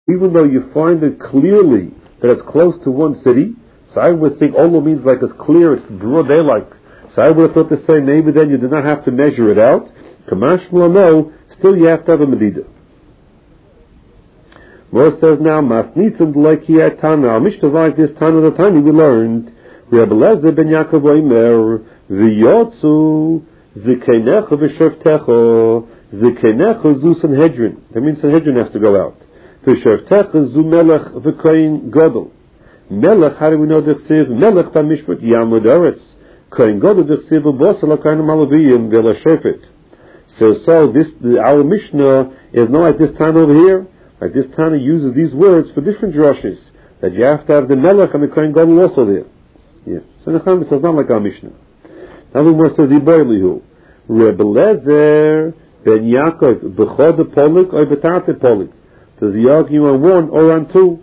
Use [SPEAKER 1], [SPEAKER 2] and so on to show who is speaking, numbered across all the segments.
[SPEAKER 1] even though you find it clearly that it's close to one city. So I would think Olo means like it's clear, it's broad daylight. So I would have thought to say maybe then you do not have to measure it out. Kamashma no, still you have to have a medida. More says now, Masnitzim like Tana. Our Mishnah like this Tana the Tani we learned. Rabbi Lezer ben Yaakov Omer v'yotzu zikenecha v'shavtecha zikenecha zu Sanhedrin. That means Sanhedrin has to go out. V'shavtecha zu melech v'koyin gadol. Melech, how do we know the chsiv? Melech b'mishpat yamud eretz. Koyin gadol the chsiv v'bosel ha'koyin malaviyim v'lashofet. So this our Mishnah is not like this time over here. Like this Tana uses these words for different drushes. That you have to have the melech and the koyin gadol also there. Yeah. So the Chacham says not like our Mishnah. Now the more says Iberlihu. Rebbe Lezer ben Yaakov b'chod polik or b'tate polik. Does he argue on one or on two?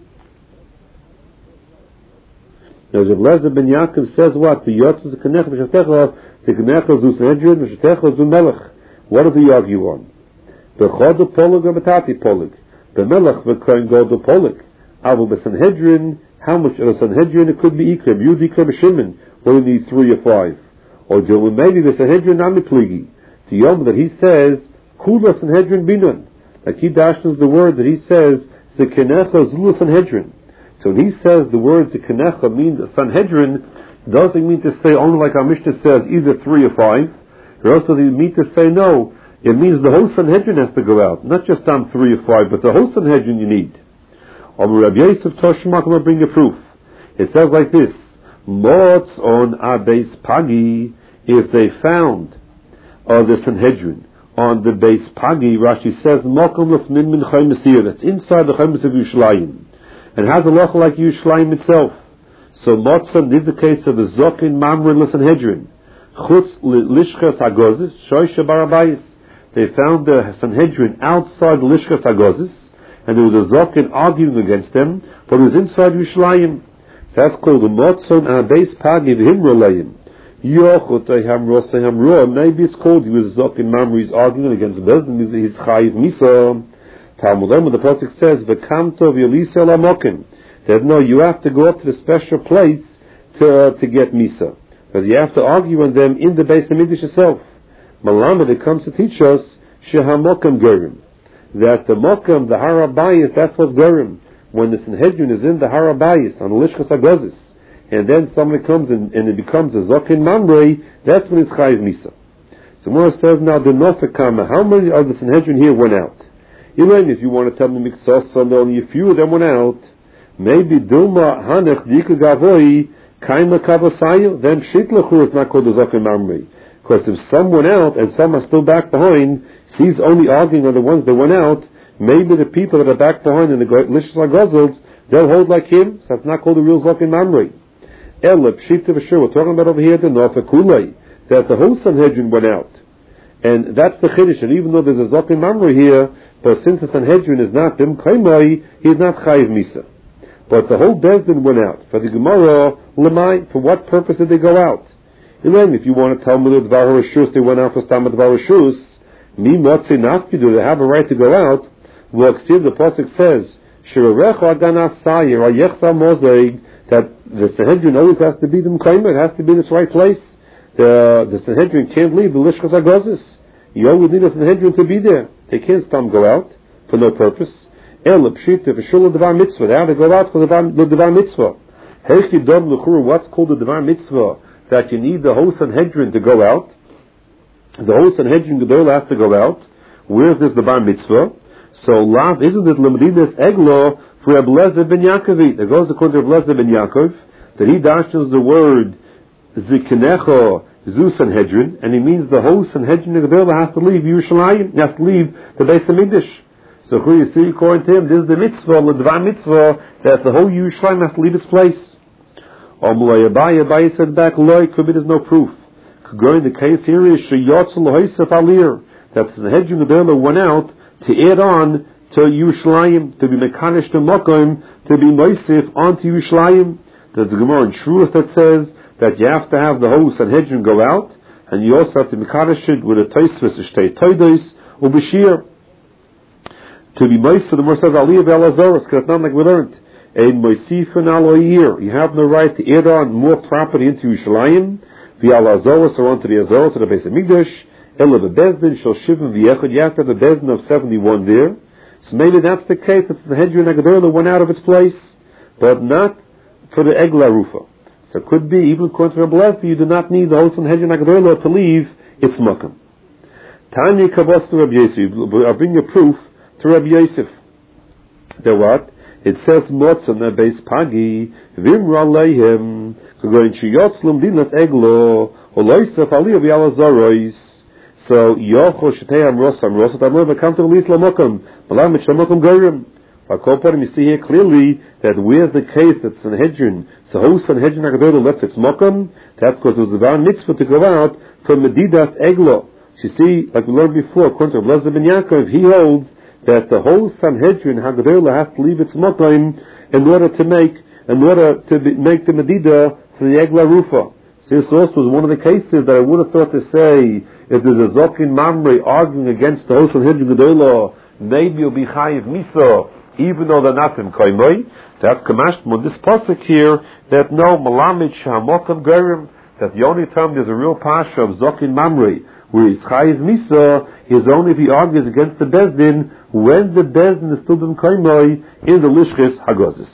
[SPEAKER 1] Now Rebbe Lezer ben Yaakov says what? The Yotz is the Kenech v'shatecha, the Kenech zu Sanhedrin v'shatecha zu melech. What does he argue on? B'chod polik or b'tate polik. The melech v'koyin gadol polik. Avu b'Sanhedrin. How much of a Sanhedrin it could be Ikrem? Yud Ikrem Shimon. What do you need 3 or 5? Or maybe the Sanhedrin Namipligi. To Yom that he says, Kula Sanhedrin Binon. Like he dashes the word that he says, Zekenecha Zulu Sanhedrin. So when he says the word Zekenecha means Sanhedrin, doesn't mean to say only like our Mishnah says, either 3 or 5. Or also they mean to say no. It means the whole Sanhedrin has to go out. Not just on 3 or 5, but the whole Sanhedrin you need. Rabbi Yosef Toshmak will bring a proof. It says like this: Mots on Abeis Pagi, if they found the Sanhedrin on the base Pagi, Rashi says Mokum Lefnin Min Chayim Mesir. That's inside the Chayim of Yerushalayim, and has a loch like Yerushalayim itself. So Motzon is the case of the Zokin Mamre Sanhedrin. Chutz Lishkas Hagozis Shoyshe Barabayis. They found the Sanhedrin outside the Lishkas Hagozis. And there was a Zokin arguing against them, but it was inside Yerushalayim. So that's called the Motzon Abeis Pagi V'Himrolayim. Yochotay Hamrosay Hamro. Maybe it's called he was Zokin Mamre, he's arguing against them. He's Chayiv Misa. Talmud the Pasuk says, V'kamto v'yolisa lamokim. That no, you have to go up to the special place to get Misa. Because you have to argue on them in the Beis HaMikdash itself. Malama, that comes to teach us, Shehamokim Gerim. That the Mokum, the Harabayis, that's what's Gerim. When the Sanhedrin is in the Harabayis, on the Lishkas HaGozis, and then somebody comes and it becomes a Zokin Mamre, that's when it's Chayiv Misa. So Mora says now, the Nofekama, how many of the Sanhedrin here went out? Even if you want to tell them Miksos, only a few of them went out, maybe Duma Hanech Dika Gavoi, Kaima Kavasayu, then Shitlachu is not called the Zokin Mamre. Because if some went out and some are still back behind, he's only arguing on the ones that went out. Maybe the people that are back behind in the Lishkas HaGozels, they'll hold like him, so it's not called a real Zokin Mamre. Elep, Shifta V'Shur, we're talking about over here the Nofekulei, that the whole Sanhedrin went out. And that's the Chiddush, and even though there's a Zokin Mamre here, but since the Sanhedrin is not Bim Kaimai, he's not Chayiv Misa. But the whole Bezdin went out. For the Gemara, Lemai, for what purpose did they go out? Even if you want to tell me the Dvar HaRashus, they went out for Stam Dvar HaRashus, Mi Motzi Nafki, do they have a right to go out? Well, the Pasuk says, Shirarecha Aganas Sayer, Ayechsa Mozaig, that the Sanhedrin always has to be the Mekayim, it has to be in its right place. The Sanhedrin can't leave the Lishkas HaGozis. You always need a Sanhedrin to be there. They can't go out for no purpose. El Pshita V'Shul Devar Mitzvah. They have to go out for the Devar Mitzvah. Heichi Dom L'Chur, what's called the Devar Mitzvah? That you need the whole Sanhedrin to go out. The whole Sanhedrin Gedol has to go out. Where's this Devar Mitzvah? So Lav, isn't it Lemedinas Eglo for Rebbe Lezer ben Yaakov? It goes according to Rebbe Lezer ben Yaakov that he dashes the word Zikenecho Zu Sanhedrin, and he means the whole Sanhedrin Gedol has to leave Yerushalayim, has to leave the Beis HaMikdash. So who you see, according to him, this is the mitzvah, the divine mitzvah, that the whole Yerushalayim has to leave its place. Abaye said back, Loi, there's no proof. Going the case here is Sheyotz L'Hoisef Alir, that the Sanhedrin Gedol went out to add on to Yerushalayim, to be Mekanesh to Mokim, to be Moisif onto Yerushalayim. There's a Gemara in Truth that says that you have to have the whole Sanhedrin go out, and you also have to Mekanesh it with a Tosfos, a Shtei Toidos, or Bashir. To be moist, the Gemara says, Aliyah B'Alazoros, because it's not like we learned. Ein moisifin aloyir. You have no right to add on more property into Yerushalayim, V'Alazoros, or onto the Azoros, or the Beis HaMikdash, Ela Bezdin, Shel Shivim V'Yechad, you have to have a Bezdin of 71 there. So maybe that's the case, that the Hedron HaGedolah went out of its place, but not for the Egla Rufa. So it could be, even according to Rabbi Lezer, you do not need the host on Hedron HaGedolah to leave its Makam. Tanya Kavos to Rabbi Yosef. I'll bring you proof to Rabbi Yosef. That what? It says, Motzah na beis Pagi, Vimra Leihem, Kagoin Shiyotzlum Dinas Eglo, Oloisef Aliyah V'Alazarois. So, Yocho Shetei Amrosam, Rosat Amor, Vakam to Elis Lamokam, Malam Mich Lamokam Gorim. Vakoparim, you see here clearly that where's the case that Sanhedrin, so how Sanhedrin HaGedolah left its Mokam, that's because it was the Var Mitzvah to go out from Medidas Eglo. You see, like we learned before, according to Rabbi Lezer ben Yaakov, he holds that the whole Sanhedrin HaGedolah has to leave its Mokam in order to make the Medida for the Egla Rufa. So this also was one of the cases that I would have thought to say, if there's a Zokin Mamre arguing against the whole Sanhedrin HaGedolah, maybe you'll be Chayiv Misa, even though they're not in Koimoi. That's Kamashmo, this pasuk here, that no, Malamid Shahamokam Gerim, that the only time there's a real pasha of Zokin Mamre, where he's Chayiv Misa, is only if he argues against the Bezdin, when the Bezdin is still in Koimoi, in the Lishchis Hagozis.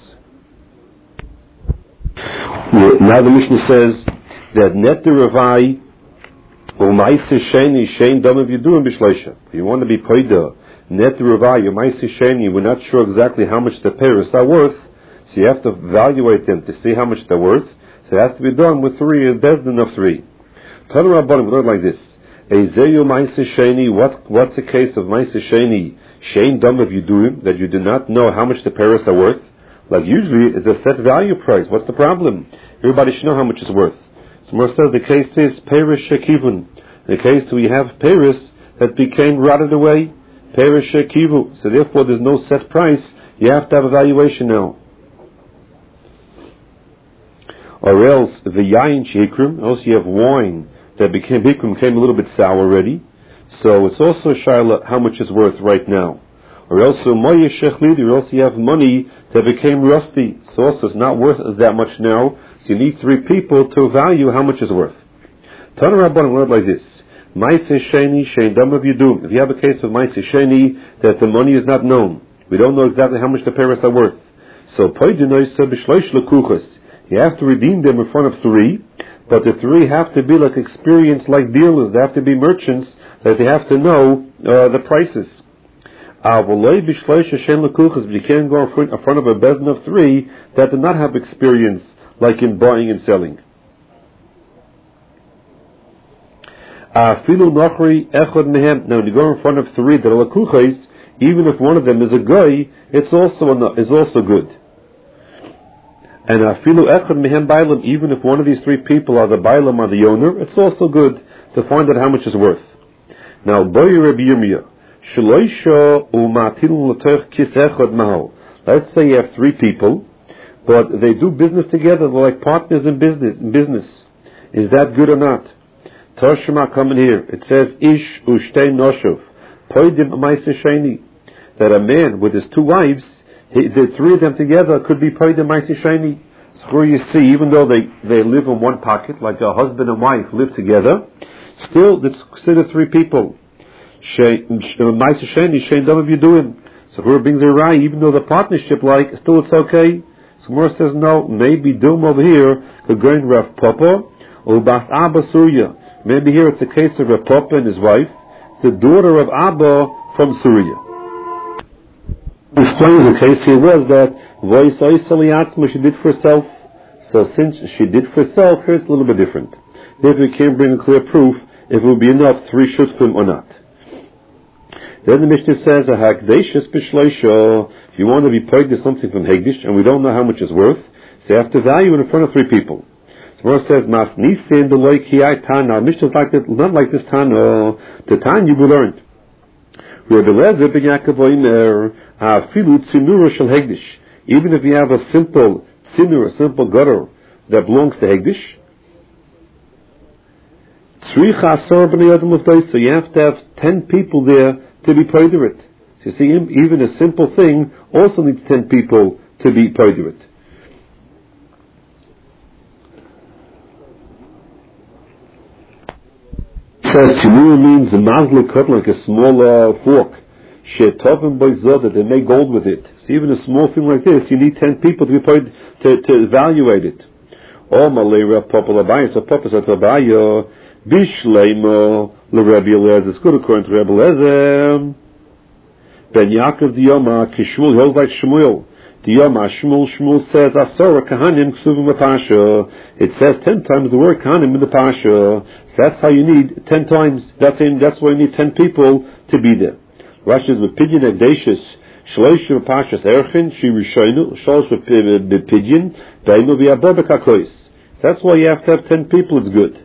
[SPEAKER 1] Now the Mishnah says, that Net the Ravai, Umaisi Sheni, Shein Dom of Yidum Bishleisha. If you want to be Poida, Net the Ravai, Umaisi Sheni, we're not sure exactly how much the pairs are worth, so you have to evaluate them to see how much they're worth, so it has to be done with 3, a Bezdin of 3. Tanu Rabbanim, we learn like this. Eizeyu Maisi Sheni, what's the case of Maisi Sheni? Shein Dom of Yidum, that you do not know how much the pairs are worth? Like usually, it's a set value price. What's the problem? Everybody should know how much it's worth. So Mar says the case is Perish Shekivun. In the case we have Paris that became rotted away, Perish Shekivu. So therefore there's no set price. You have to have a valuation now. Or else the Yain Shekrim, else you have wine that became a little bit sour already. So it's also Shaila how much it's worth right now. Or else Moye Shechlidi, or else you have money that became rusty. So also it's not worth that much now. So you need 3 people to value how much it's worth. Tana Rabbanan word like this. Maise Sheni, Shein Dam of Yidum. If you have a case of Maise Sheni, that the money is not known. We don't know exactly how much the pairs are worth. So Poidinoisa B'Shloish Lekuchas. You have to redeem them in front of 3, but the 3 have to be like experienced like dealers. They have to be merchants, that they have to know the prices. But you can't go in front of a bezdin of 3 that do not have experience like in buying and selling. Now when you go in front of 3 that are lakuchas, even if one of them is a guy, it's also good. And even if one of these 3 people are the bailam or the owner, it's also good to find out how much it's worth. Now, Rabbi Yirmiyah, let's say you have 3 people, but they do business together, they're like partners in business. Is that good or not? Toshima coming here. It says, Ish ushtei noshuv, poidim amaisa sheni, that a man with his 2 wives, the 3 of them together could be poidim amaisa sheni. So you see, even though they live in one pocket, like a husband and wife live together, still it's considered 3 people. Maisa sheni, shein dam of Yidum. So whoever brings a rai, even though the partnership still it's okay. So Mor says no, maybe Dum over here could go in Rav Papa or Bas Abba Surya. Maybe here it's a case of Rav Papa and his wife, the daughter of Abba from Surya. Explains the case here was that she did for herself. So since she did for herself, here it's a little bit different. Therefore we can't bring a clear proof if it will be enough 3 shutfim or not. Then the Mishnah says, if you want to be paid to something from Hegdish, and we don't know how much it's worth, so you have to value it in front of 3 people. So it says, Mas Nisin Deloy Kiyai Tana. Mishnah is like that, not like this Tana. The Tana we learned. Rabbi Lezer ben Yaakov Omer, Afilu Tzinura Shel Hegdish. Even if you have a simple tzinur, a simple gutter that belongs to Hegdish, so you have to have 10 people there to be paid of it. So You see, even a simple thing also needs 10 people to be part of it. Says Shemua means a mazla cut like a small fork. Shetovim boizod, that they make gold with it. So even a small thing like this, you need 10 people to be paid to evaluate it. Oh, Malera Papa Labaya, so Papa said Labaya, Bishleimo, L'Rebbe Eliezer. It's good according to Rebbe Eliezer. Ben Yaakov Diyoma, Kishmul, he holds like Shmuel. Diyoma, Shmuel says, Asora Kahanim Ksuvim Pasha. It says 10 times the word Kahanim in the Pasha. So that's how you need 10 times. That's why you need 10 people to be there. Rashi is with Pidyon Egdashis, Shlosh Pashas Erchin, Shi Rishonu, Shlosh with Pidyon, Dainu V'Abor B'Kakois. That's why you have to have 10 people, it's good.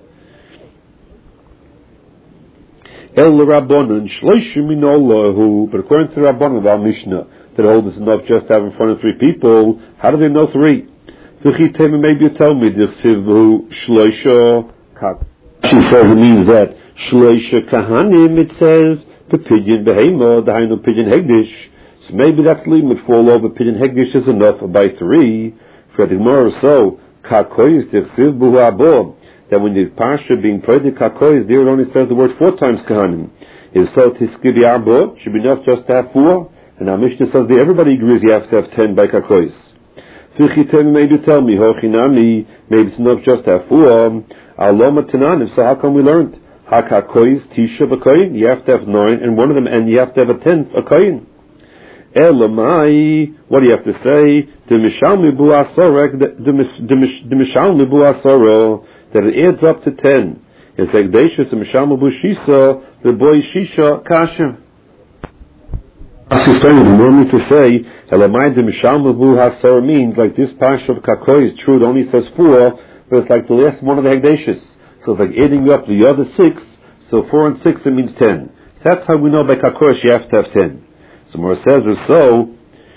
[SPEAKER 1] El Rabbanon, Shlosh Minollahu, but according to the Rabbanon of our Mishnah, that holds us enough just to have in front of 3 people, how do they know 3? V'chitema, maybe you tell me, D'chsivhu Shlosha Kak. She says it means that Shlosha Kahanim, it says, the Pidyon Behema, the Hainu Pidyon Hegdish. So maybe that's leaving would fall over. Pidyon Hegdish is enough by 3. For the Gemara so, Kakois, D'chsiv Buhu Abo, that when the Pasha being prayed to Kakois, there it only says the word 4 times Kahanim. If so, Tiskidi Abo, should be enough just to have 4. And our Mishnah says that everybody agrees you have to have 10 by Kakois. Fichitem, maybe tell me, Hochinami, maybe it's enough just to have 4. Aloma Tananim, so how come we learned? Hakakois Tisha B'Koyin, you have to have 9 and one of them, and you have to have a 10th a Koyin. Elamai, what do you have to say? Demishalmi Bu Asorek, Demishalmi Bu Asoro, that it adds up to 10. It's Egdashis and Mishalmi Bu Shisa, the boy Shisha Kasha. As you want me to say, Elamai Demishalmi Bu Asor means like this Pasha of Kakois, true, it only says 4, but it's like the last one of the Egdashis. So it's like adding up the other 6, so 4 and 6 it means 10. So that's how we know by Kakosh you have to have 10. So Mora says so,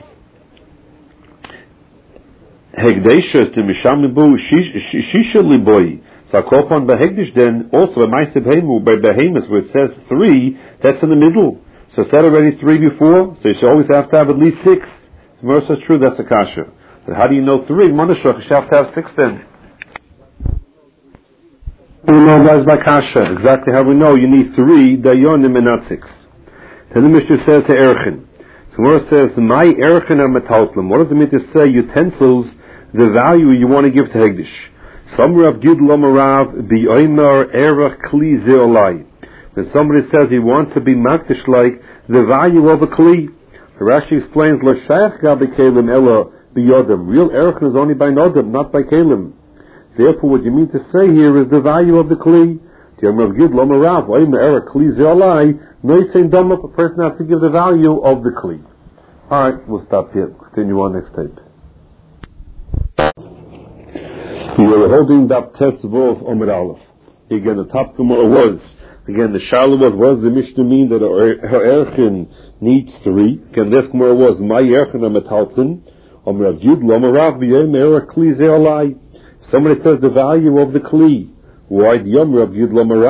[SPEAKER 1] Hegdashas to Mishamibu Shisha Liboy. So I call upon Behegdish then, also by Maisib Hemu, by Behemoth, where it says 3, that's in the middle. So is that already 3 before? So you should always have to have at least 6. So Mora says true, that's a kasha. But how do you know 3? Monashach, you should have to have 6 then. We know guys by kasha. Exactly how we know you need 3 dayonim and not 6. Then the Mishnah says to Erchin. So where it says, my Erchin are metaltlim. What does it mean to say utensils, the value you want to give to Hegdish? Some Rav Gidlom Rav B'Omer Erech Kli Zeolai. When somebody says he wants to be makdish like the value of a Kli, the Rashi explains, Lo Shayach Gabi Kelim Ela B'Yodem. Real Erchin is only by Nodem, not by Kelim. Therefore, what you mean to say here is the value of the Kli. A person has to give the value of the Kli. Alright, we'll stop here. Continue on next tape. We were holding Daf Tesvav Omid Aleph. Again, the top Gemara was, again, the Shalom was the Mishnah mean that her Erchin needs 3. Again, this Gemara was, my Erchin are metaltin. Omid Yud Lomarav B'Yom Erech Kli Zeolai. Somebody says the value of the Kli. Why the Yom Rav Yud Lomarav?